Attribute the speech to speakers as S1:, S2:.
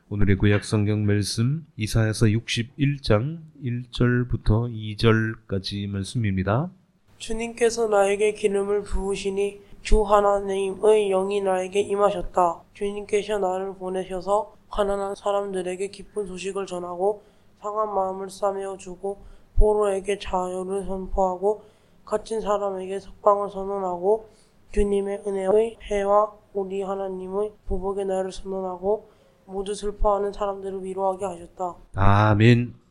S1: 오늘의 구약 성경 말씀 이사야서 61장 1절부터 2절까지 말씀입니다.
S2: 주님께서 나에게 기름을 부으시니 주 하나님의 영이 나에게 임하셨다. 주님께서 나를 보내셔서 가난한 사람들에게 기쁜 소식을 전하고 상한 마음을 싸매어 주고 포로에게 자유를 선포하고 갇힌 사람에게 석방을 선언하고 주님의 은혜의 해와 우리 하나님의 보복의 날을 선언하고 모두 슬퍼하는 사람들을 위로하게 하셨다.
S1: 아멘.